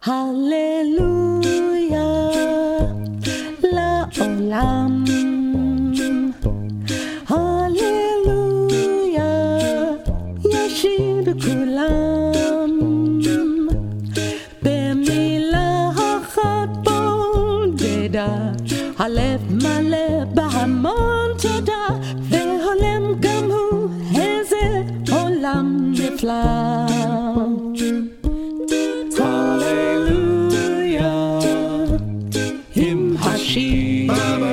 הללויה לעולם, הללויה ישיר כולם, במילה אחת בודדה, הלב מלא בהמון תודה, והולם גם הוא איזה עולם נפלא. הללויה עם השיר,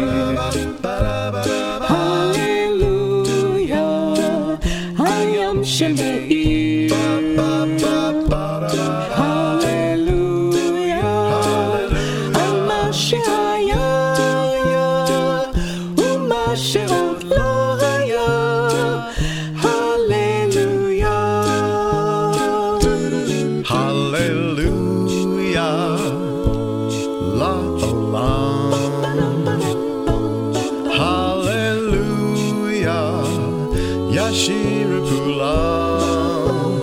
הללויה היום שמאיר, הללויה על מה שהיה ומה שעוד לא היה, הללויה. הללויה לעולם, הללויה ישיר כולם,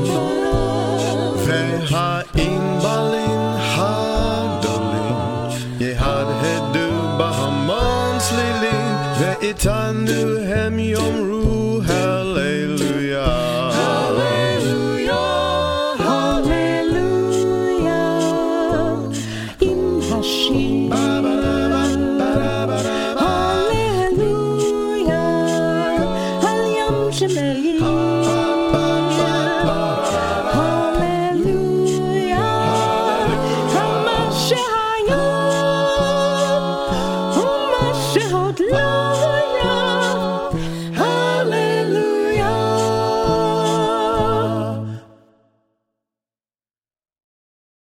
והענבלים הגדולים יהדהדו בהמון צלילים, ואיתנו הם יאמרו